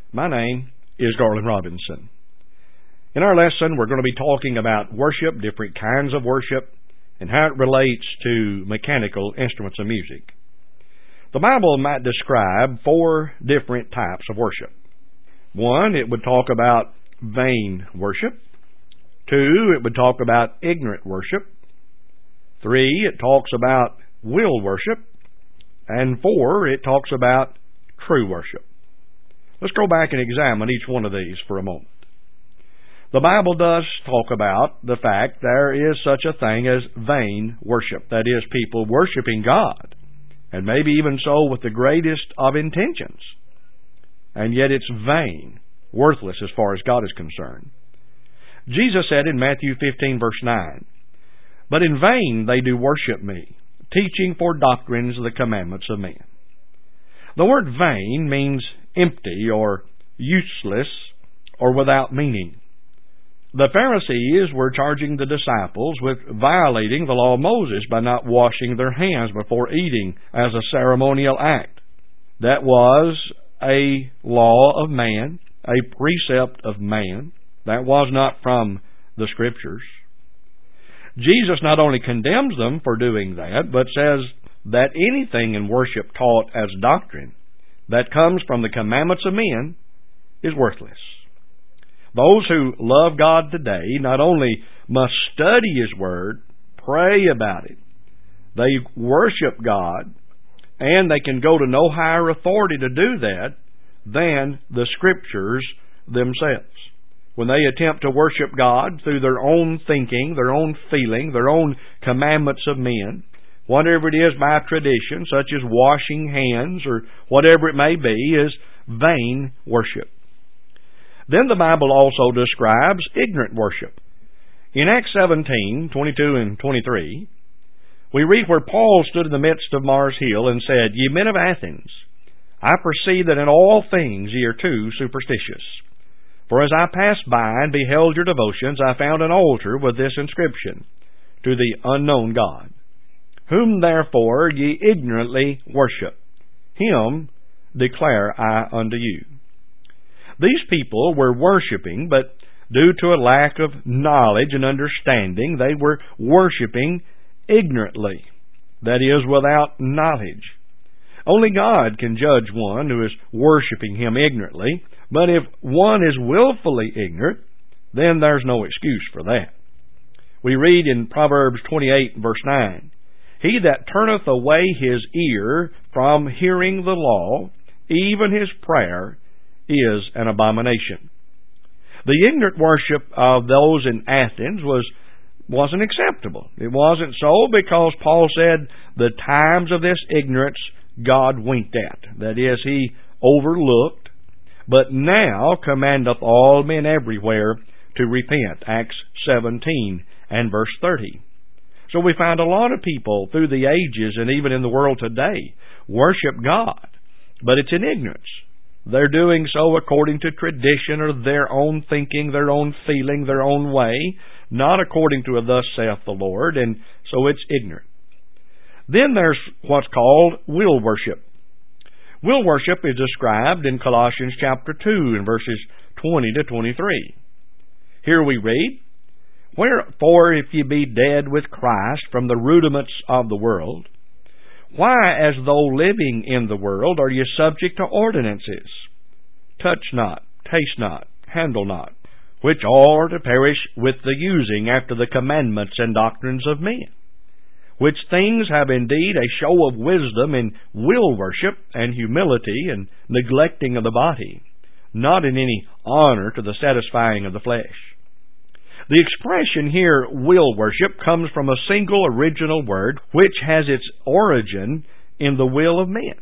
My name is Garland Robinson. In our lesson, we're going to be talking about worship, different kinds of worship, and how it relates to mechanical instruments of music. The Bible might describe 4 different types of worship. 1, it would talk about vain worship. 2, it would talk about ignorant worship. 3, it talks about will worship. And 4, it talks about true worship. Let's go back and examine each one of these for a moment. The Bible does talk about the fact there is such a thing as vain worship. That is, people worshiping God, and maybe even so with the greatest of intentions. And yet it's vain, worthless as far as God is concerned. Jesus said in Matthew 15, verse 9, "But in vain they do worship me, teaching for doctrines the commandments of men." The word vain means empty or useless or without meaning. The Pharisees were charging the disciples with violating the law of Moses by not washing their hands before eating as a ceremonial act. That was a law of man, a precept of man. That was not from the Scriptures. Jesus not only condemns them for doing that, but says that anything in worship taught as doctrine that comes from the commandments of men is worthless. Those who love God today not only must study His Word, pray about it, they worship God, and they can go to no higher authority to do that than the Scriptures themselves. When they attempt to worship God through their own thinking, their own feeling, their own commandments of men, whatever it is by tradition, such as washing hands or whatever it may be, is vain worship. Then the Bible also describes ignorant worship. In Acts 17, 22 and 23, we read where Paul stood in the midst of Mars Hill and said, "Ye men of Athens, I perceive that in all things ye are too superstitious. For as I passed by and beheld your devotions, I found an altar with this inscription, To the unknown God. Whom therefore ye ignorantly worship, Him declare I unto you." These people were worshiping, but due to a lack of knowledge and understanding, they were worshiping ignorantly. That is, without knowledge. Only God can judge one who is worshiping Him ignorantly, but if one is willfully ignorant, then there's no excuse for that. We read in Proverbs 28, verse 9, "He that turneth away his ear from hearing the law, even his prayer is an abomination." The ignorant worship of those in Athens wasn't acceptable. It wasn't so because Paul said the times of this ignorance God winked at. That is, He overlooked, but now commandeth all men everywhere to repent. Acts 17 and verse 30. So we find a lot of people through the ages and even in the world today worship God, but it's in ignorance. They're doing so according to tradition or their own thinking, their own feeling, their own way, not according to a thus saith the Lord, and so it's ignorant. Then there's what's called will worship. Will worship is described in Colossians chapter 2 in verses 20 to 23. Here we read, "Wherefore if ye be dead with Christ from the rudiments of the world, why, as though living in the world, are ye subject to ordinances? Touch not, taste not, handle not, which all are to perish with the using after the commandments and doctrines of men. Which things have indeed a show of wisdom in will worship and humility and neglecting of the body, not in any honor to the satisfying of the flesh." The expression here, will worship, comes from a single original word which has its origin in the will of men.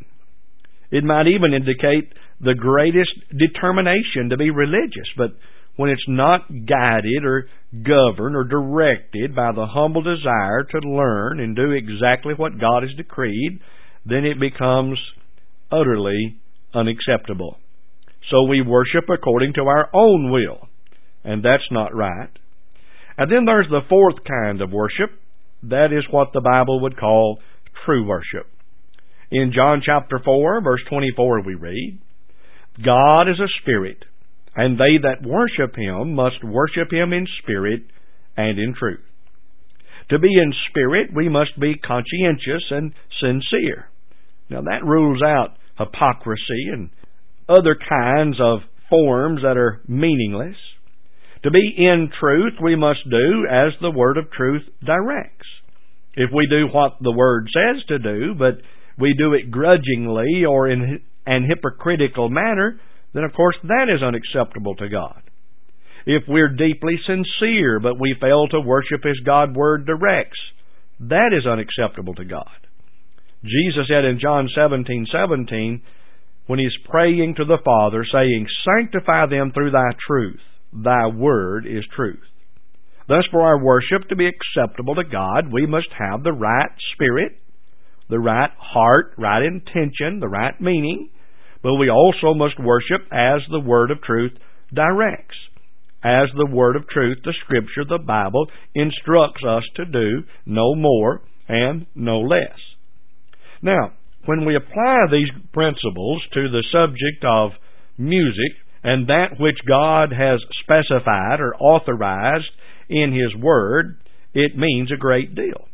It might even indicate the greatest determination to be religious, but when it's not guided or governed or directed by the humble desire to learn and do exactly what God has decreed, then it becomes utterly unacceptable. So we worship according to our own will, and that's not right. And then there's the 4th kind of worship. That is what the Bible would call true worship. In John chapter 4, verse 24, we read, God is a spirit, and they that worship Him must worship Him in spirit and in truth. To be in spirit, we must be conscientious and sincere. Now that rules out hypocrisy and other kinds of forms that are meaningless. To be in truth, we must do as the Word of truth directs. If we do what the Word says to do, but we do it grudgingly or in an hypocritical manner, then of course that is unacceptable to God. If we're deeply sincere, but we fail to worship as God's Word directs, that is unacceptable to God. Jesus said in John 17:17, when He's praying to the Father, saying, "Sanctify them through Thy truth. Thy Word is truth." Thus, for our worship to be acceptable to God, we must have the right spirit, the right heart, right intention, the right meaning, but we also must worship as the Word of truth directs. As the Word of truth, the Scripture, the Bible, instructs us to do, no more and no less. Now, when we apply these principles to the subject of music and that which God has specified or authorized in His Word, it means a great deal.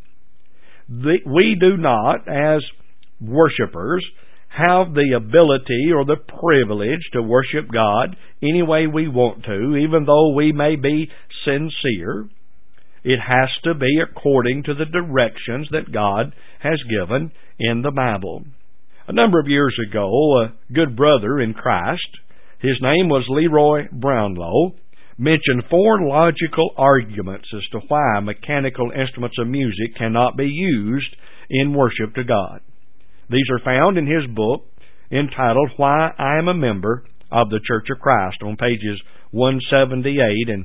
We do not, as worshipers, have the ability or the privilege to worship God any way we want to, even though we may be sincere. It has to be according to the directions that God has given in the Bible. A number of years ago, a good brother in Christ, his name was Leroy Brownlow, mentioned 4 logical arguments as to why mechanical instruments of music cannot be used in worship to God. These are found in his book entitled Why I Am a Member of the Church of Christ on pages 178 and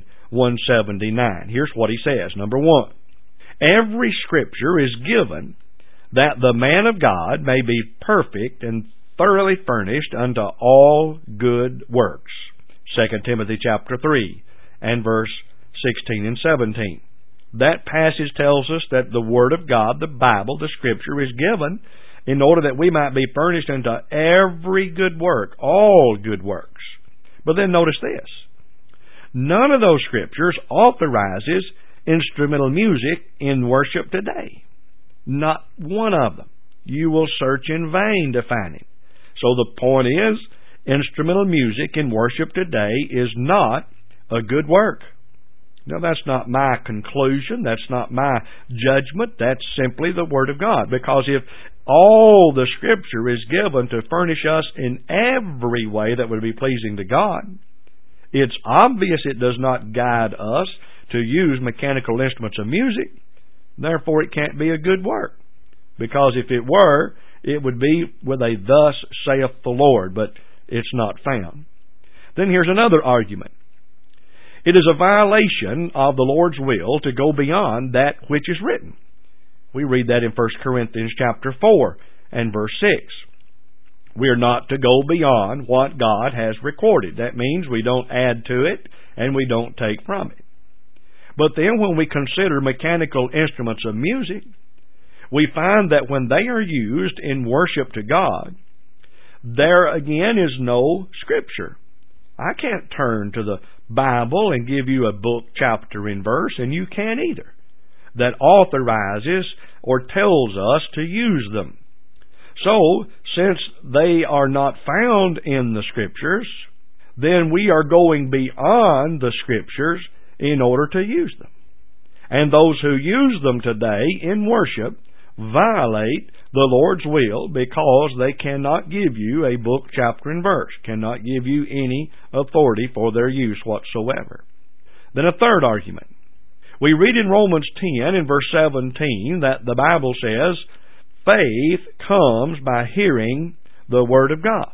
179. Here's what he says. Number 1, every Scripture is given that the man of God may be perfect and thoroughly furnished unto all good works. 2 Timothy chapter 3 and verse 16 and 17. That passage tells us that the Word of God, the Bible, the Scripture, is given in order that we might be furnished unto every good work, all good works. But then notice this. None of those Scriptures authorizes instrumental music in worship today. Not one of them. You will search in vain to find it. So the point is, instrumental music in worship today is not a good work. Now, that's not my conclusion. That's not my judgment. That's simply the Word of God. Because if all the Scripture is given to furnish us in every way that would be pleasing to God, it's obvious it does not guide us to use mechanical instruments of music. Therefore, it can't be a good work. Because if it were, it would be with a "Thus saith the Lord," but it's not found. Then here's another argument. It is a violation of the Lord's will to go beyond that which is written. We read that in 1 Corinthians chapter 4 and verse 6. We are not to go beyond what God has recorded. That means we don't add to it and we don't take from it. But then when we consider mechanical instruments of music, we find that when they are used in worship to God, there again is no Scripture. I can't turn to the Bible and give you a book, chapter, and verse, and you can't either, that authorizes or tells us to use them. So, since they are not found in the Scriptures, then we are going beyond the Scriptures in order to use them. And those who use them today in worship violate the Lord's will because they cannot give you a book, chapter, and verse, cannot give you any authority for their use whatsoever. Then a third argument. We read in Romans 10 and verse 17 that the Bible says, faith comes by hearing the Word of God.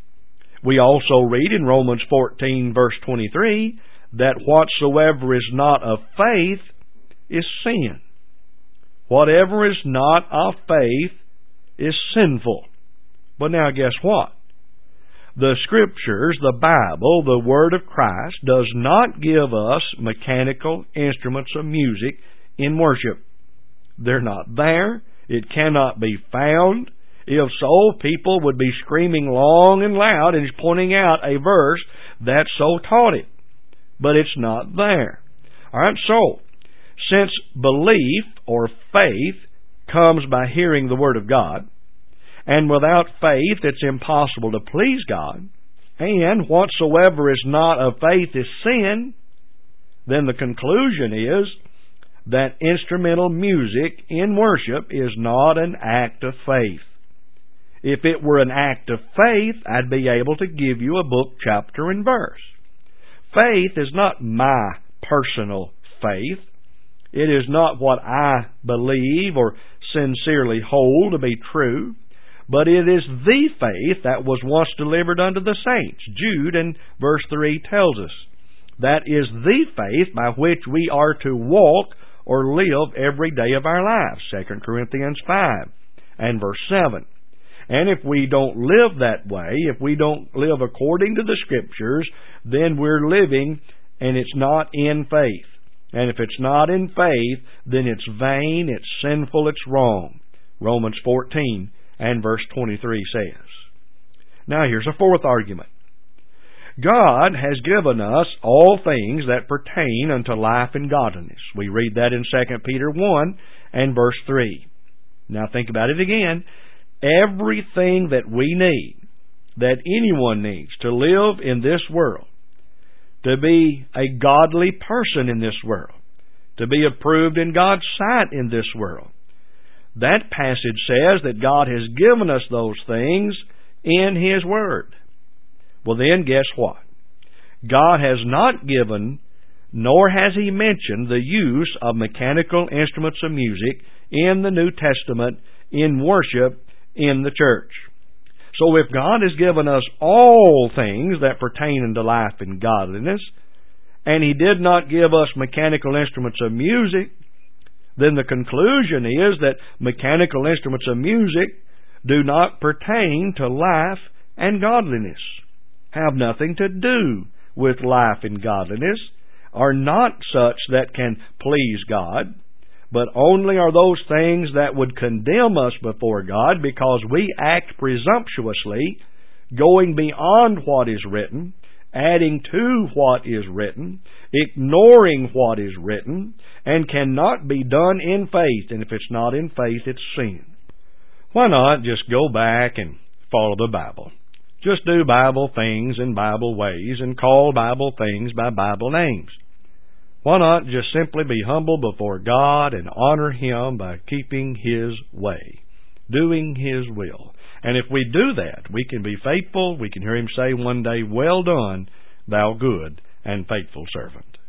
We also read in Romans 14 verse 23 that whatsoever is not of faith is sin. Whatever is not of faith is sinful. But now guess what? The Scriptures, the Bible, the Word of Christ, does not give us mechanical instruments of music in worship. They're not there. It cannot be found. If so, people would be screaming long and loud and pointing out a verse that so taught it. But it's not there. All right, so since belief or faith comes by hearing the Word of God, and without faith it's impossible to please God, and whatsoever is not of faith is sin, then the conclusion is that instrumental music in worship is not an act of faith. If it were an act of faith, I'd be able to give you a book, chapter, and verse. Faith is not my personal faith. It is not what I believe or sincerely hold to be true, but it is the faith that was once delivered unto the saints. Jude in verse 3 tells us that is the faith by which we are to walk or live every day of our lives. 2 Corinthians 5 and verse 7. And if we don't live that way, if we don't live according to the Scriptures, then we're living and it's not in faith. And if it's not in faith, then it's vain, it's sinful, it's wrong. Romans 14 and verse 23 says. Now here's a fourth argument. God has given us all things that pertain unto life and godliness. We read that in 2 Peter 1 and verse 3. Now think about it again. Everything that we need, that anyone needs to live in this world, to be a godly person in this world, to be approved in God's sight in this world. That passage says that God has given us those things in His Word. Well then, guess what? God has not given, nor has He mentioned the use of mechanical instruments of music in the New Testament in worship in the church. So if God has given us all things that pertain unto life and godliness, and He did not give us mechanical instruments of music, then the conclusion is that mechanical instruments of music do not pertain to life and godliness, have nothing to do with life and godliness, are not such that can please God, but only are those things that would condemn us before God because we act presumptuously, going beyond what is written, adding to what is written, ignoring what is written, and cannot be done in faith. And if it's not in faith, it's sin. Why not just go back and follow the Bible? Just do Bible things in Bible ways and call Bible things by Bible names. Why not just simply be humble before God and honor Him by keeping His way, doing His will? And if we do that, we can be faithful. We can hear Him say one day, "Well done, thou good and faithful servant."